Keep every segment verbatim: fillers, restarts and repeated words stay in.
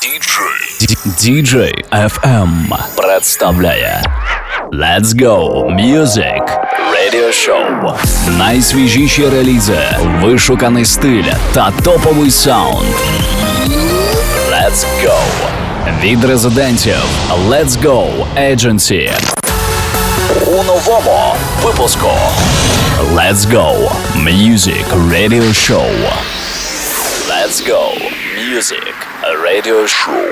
ди джей эф эм представляє Let's Go Music Radio Show. Найсвіжіші релізи, вишуканий стиль та топовий саунд. Let's Go. Від резидентів Let's Go Agency. У новому випуску Let's Go Music Radio Show. Let's Go Music Radio Show.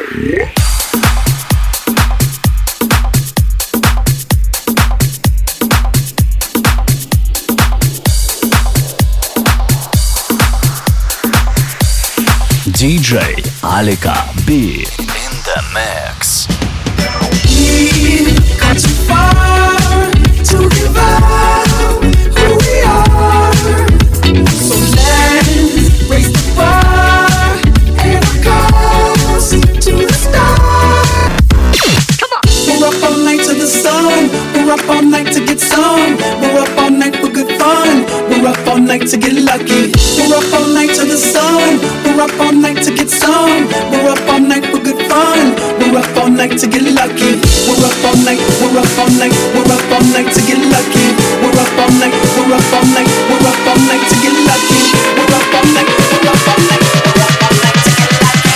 ди джей Alika B in the mix. We've got too far to give up who we are, so let's raise the bar and our goals to the start. Come on! We're up all night to the sun. We're up all night to get some. We're up all night for good fun. We're up all night to get lucky. We're up all night to the sun. We're up all night to get some. We're up all night for good fun. We're up all night to get lucky. We're up all night. We're up all night. We're up all night to get lucky. We're up all night. We're up all night. We're up all night to get lucky. We're up all night. We're up all night. We're up all night to get lucky.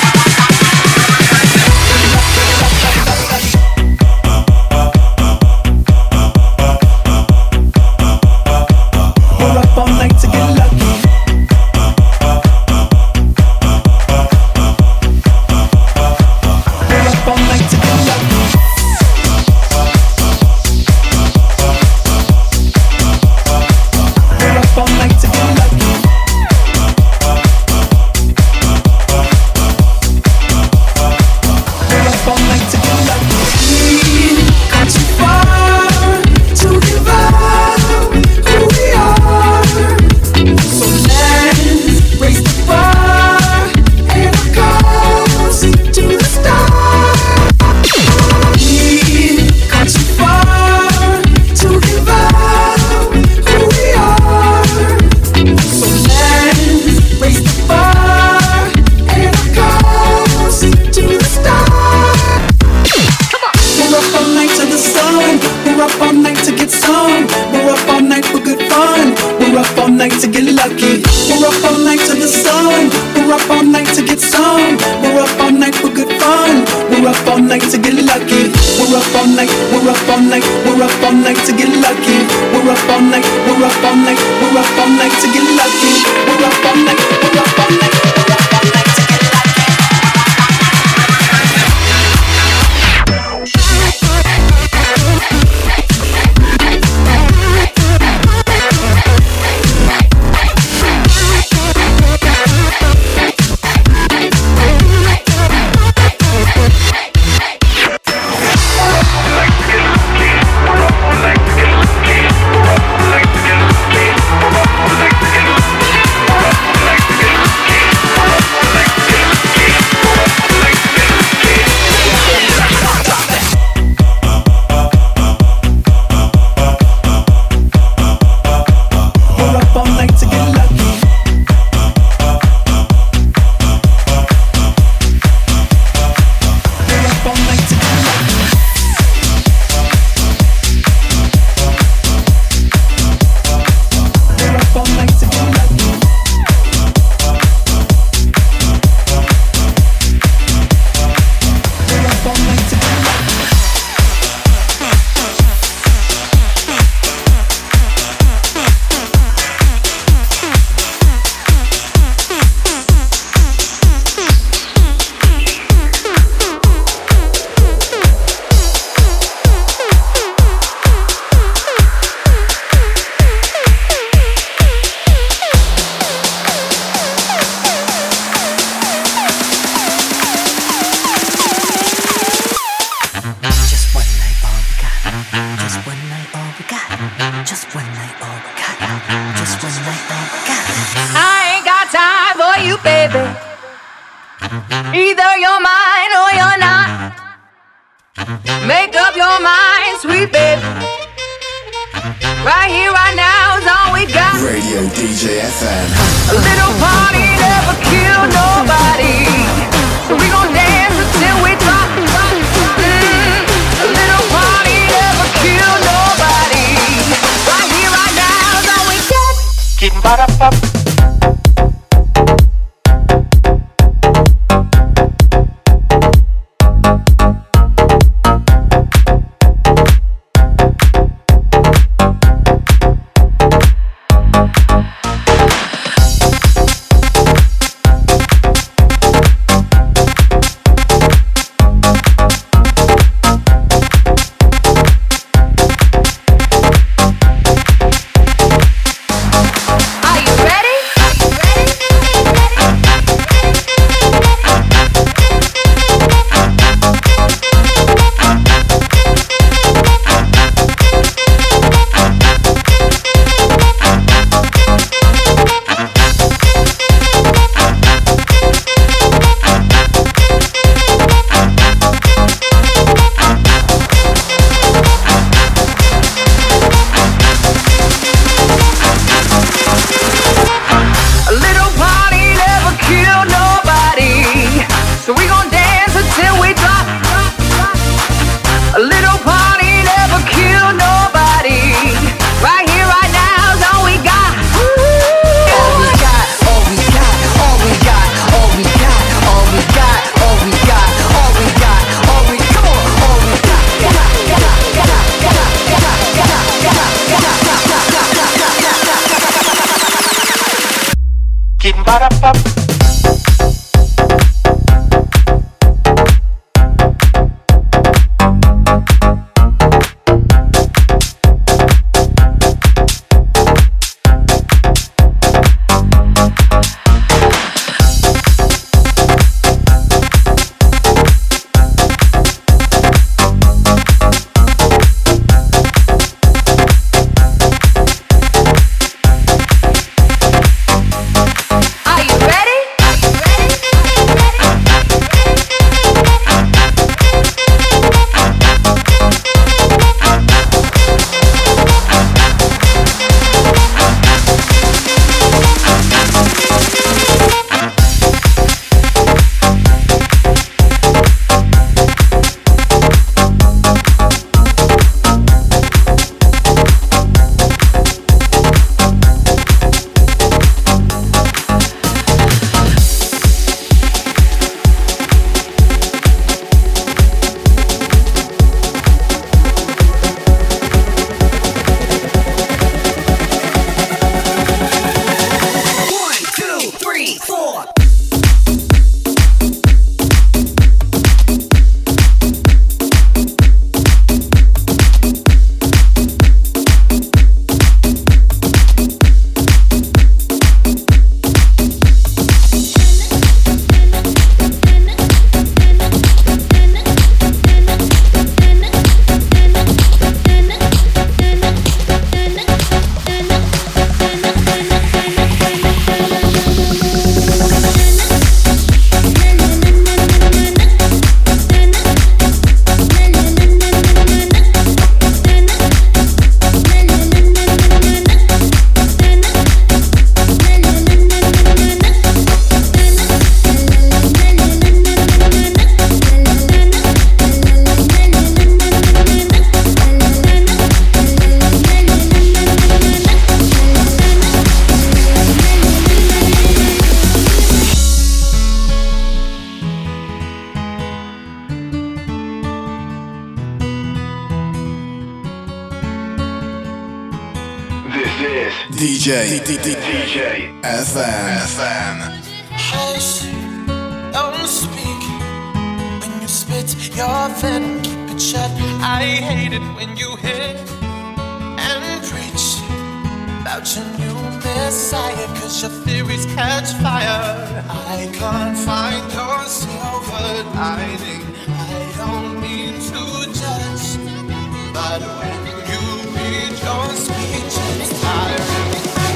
We're up all night to get lucky. We're up all night to get lucky. We're up all night to get lucky. We're up all night to get lucky. We've got too far to give up who we are, so let's raise the bar and our goals to the start. We've got too far to give up who we are, so let's raise the bar and our goals to the start. We're up all night to the sun. We're up all night to get some. We're up all night for good fun. We're up all night to get lucky. We're up all night to the sun. We're up all night to get some. We're up all night for good fun. We're up all night to get lucky. We're up all night. We're up all night. We're up all night to get lucky. We're up all night. We're up all night. We're up all night to get lucky. We're up all night. We're up all night. We're up all night to get lucky. We're up all night to get lucky. We're up all night to get lucky. We're up all night to get lucky. We're up all night to get lucky. Just one night, all we got. Just one night, all we got. Just one night, all we got. Just one night, all we got. I ain't got time for you, baby. Either you're mine or you're not. Make up your mind, sweet baby. Right here, right now is all we got. Radio D J F M. A little party never killed nobody. So we gon' dance. D J D J F M F M. Hush, don't speak when you spit your venom. Keep it shut. I hate it when you hit and preach about your new messiah, 'cause your theories catch fire. I can't find your silver lining. I don't mean to judge, but when you read your speech, it's tiring.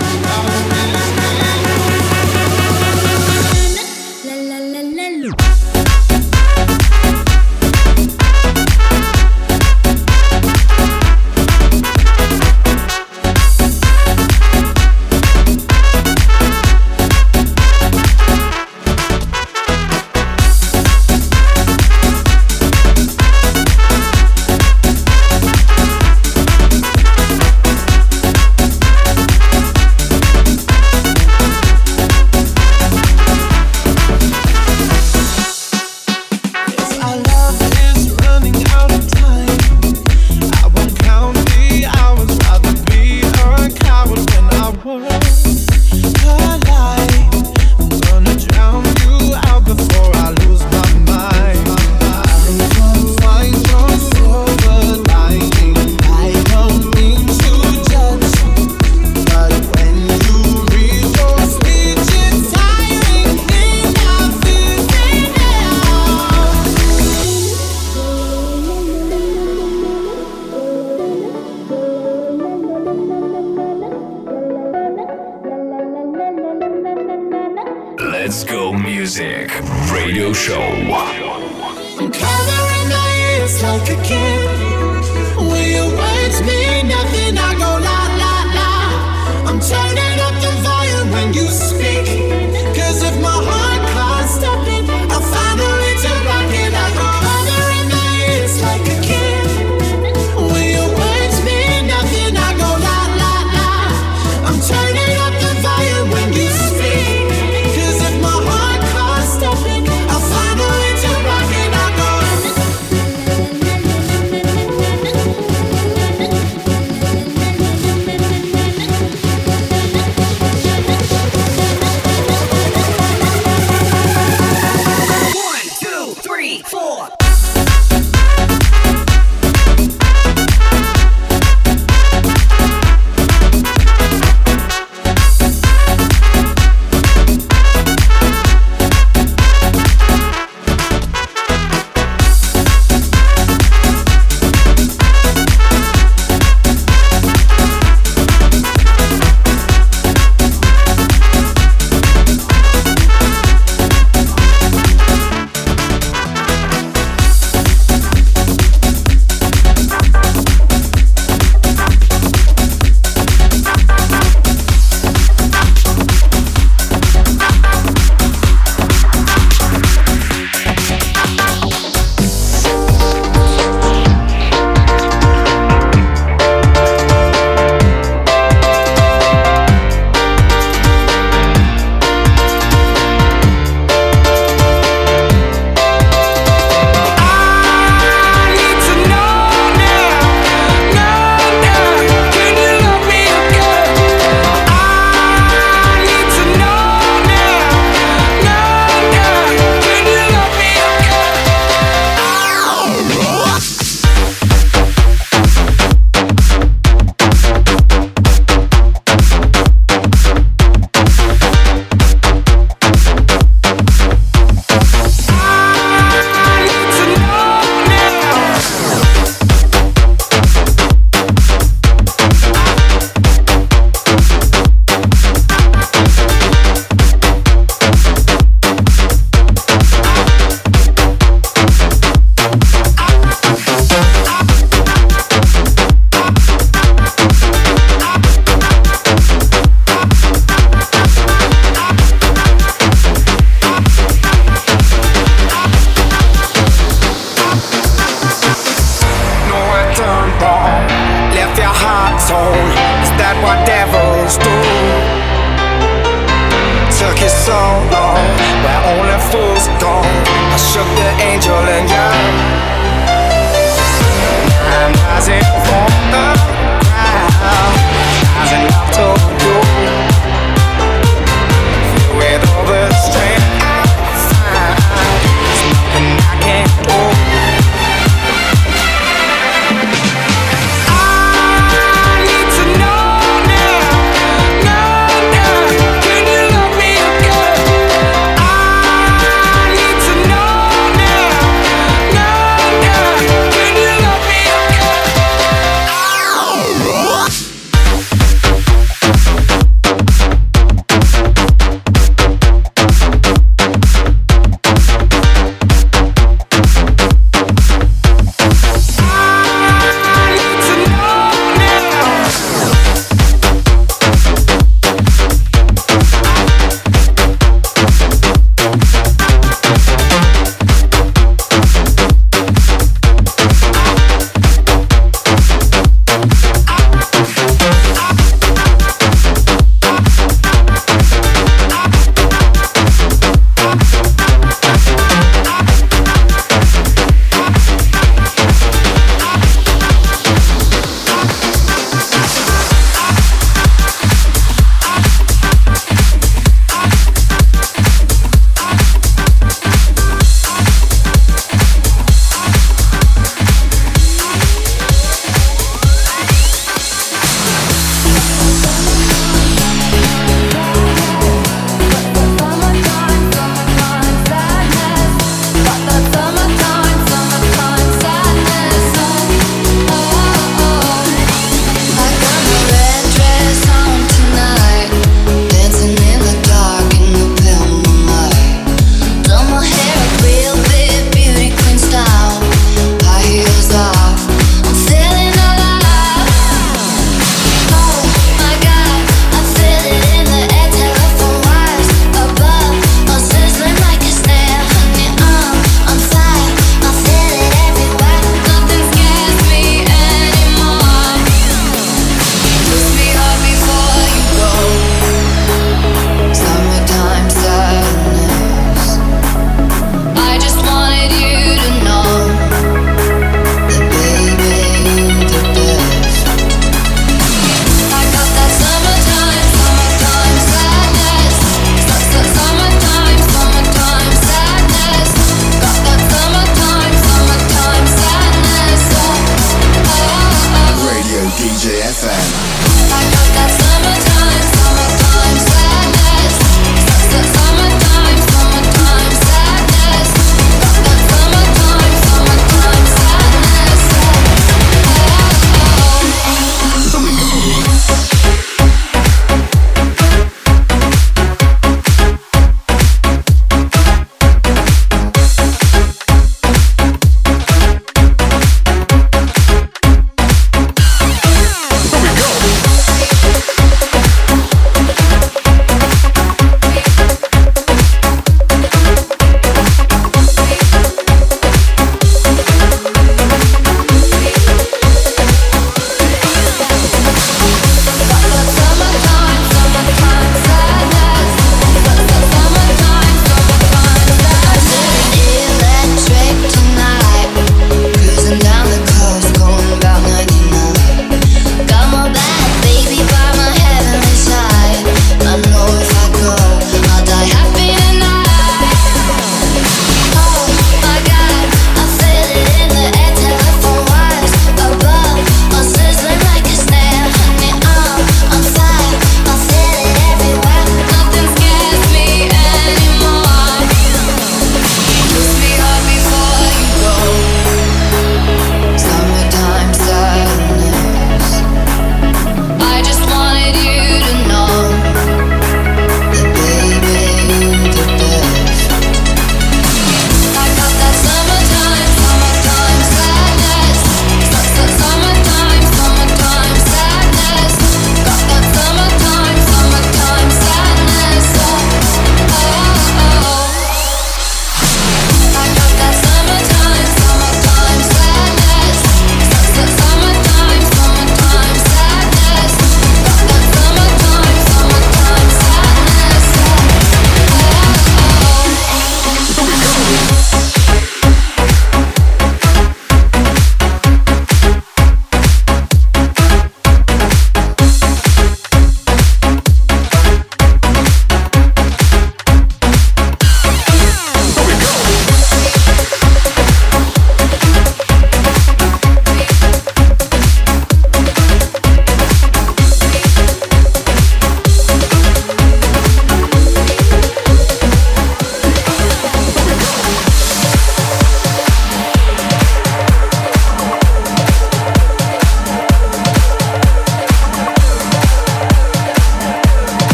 Let's Go Music Radio Show. I'm covering my ears like a kid. When your words mean nothing, I go la la la. I'm turning up the volume when you speak, 'cause if my heart can't stop it, I'll find a way to rock it. I go covering my ears like a kid. When your words mean nothing, I go la la la. I'm turning up the volume when you speak. Let's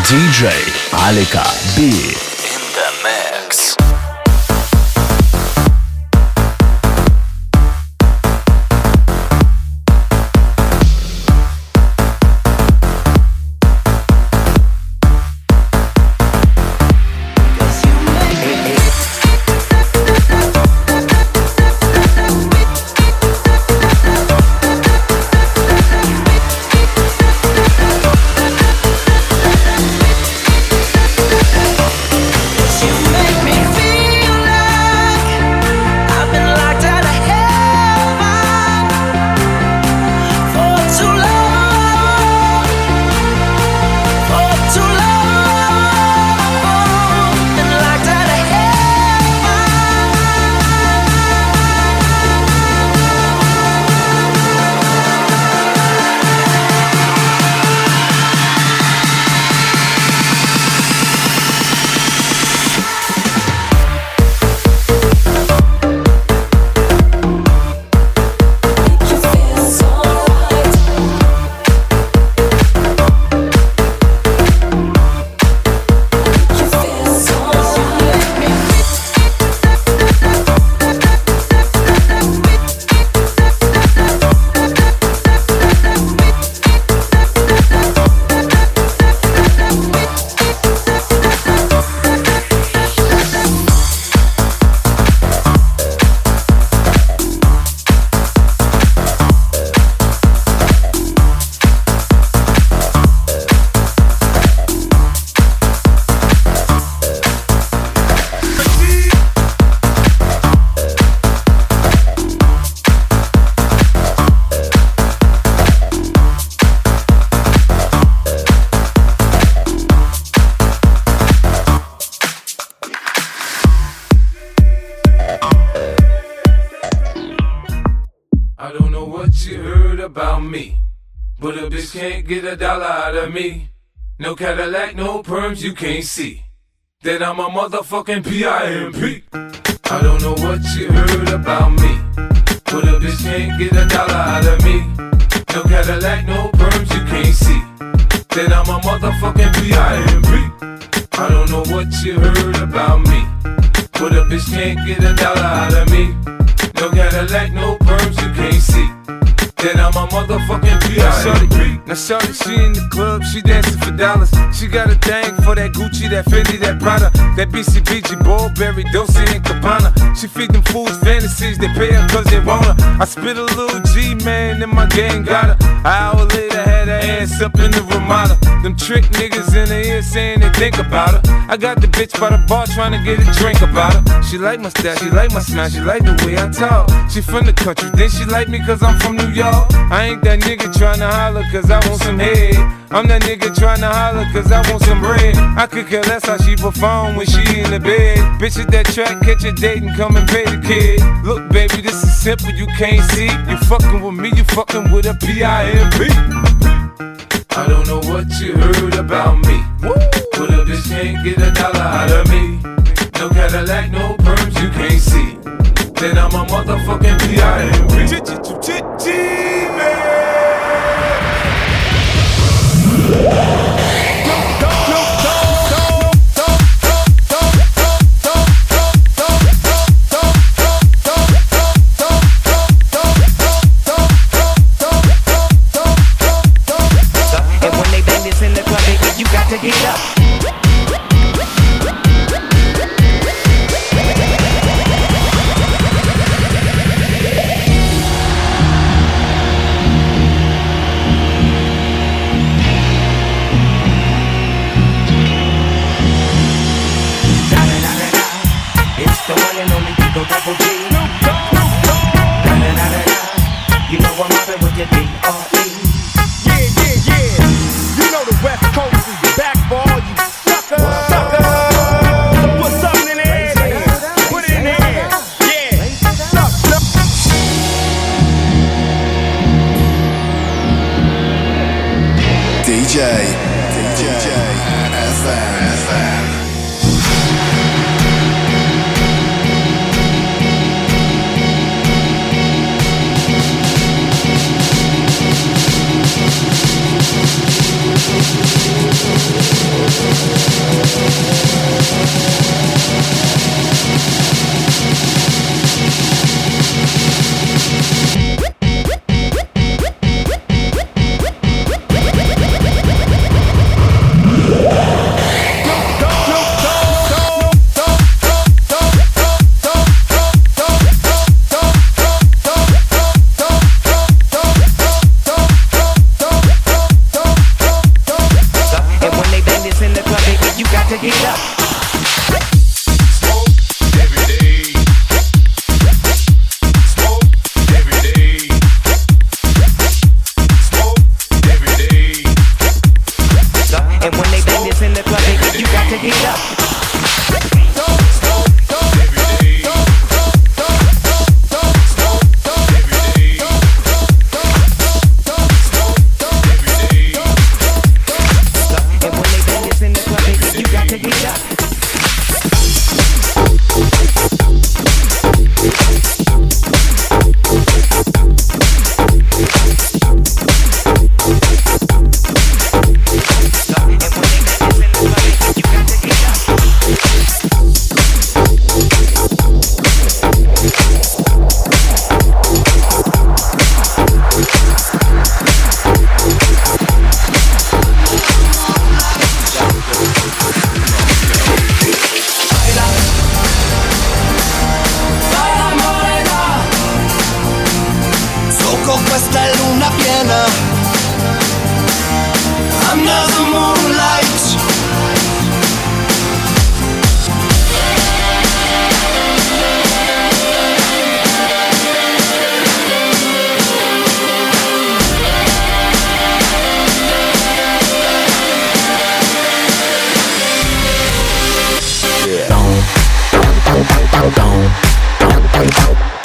D J Alika B in the mix. I don't know what you heard about me, but a bitch can't get a dollar out of me. No Cadillac, no perms, you can't see that I'm a motherfucking P I M P. I don't know what you heard about me, but a bitch can't get a dollar out of me. No Cadillac, no perms, you can't see that I'm a motherfucking P I M P. I don't know what you heard about me, but a bitch can't get a dollar out of me. No Cadillac, no perms, you can't see that I'm a motherfucking P I M P. Now shorty, she in the club, she dancing for dollars. She got a thing for that Gucci, that Fendi, that Prada, that B C B G, Burberry, Dolce and Gabbana. She feed them fools fantasies, they pay her cause they want her. I spit a little G, man, and my gang got her. An hour later, had her ass up in the Ramada. Them trick niggas in the ear saying they think about her. I got the bitch by the bar trying to get a drink about her. She like my style, she like my smile, she like the way I talk. She from the country, then she like me cause I'm from New York. I ain't that nigga tryna holler cause I want some head. I'm that nigga tryna holler cause I want some bread. I could care less how she perform when she in the bed. Bitch at that track, catch a date and come and pay the kid. Look baby, this is simple, you can't see. You fucking with me, you fucking with a P I M P. I don't know what you heard about me, but a bitch can't get a dollar out of me. No Cadillac, no perms, you can't see that I'm a motherfucking P I M P. And when they bang this in the club, baby, you got to get up. Double G. You know I'm mobbing with your D R E. Yeah, yeah, yeah. You know the West Coast is back for all you suckers. Suckers. So put something in the air. Put it in the air. Yeah. Suck, suck. D J. D J. F M. F M. down, down, down, down, down.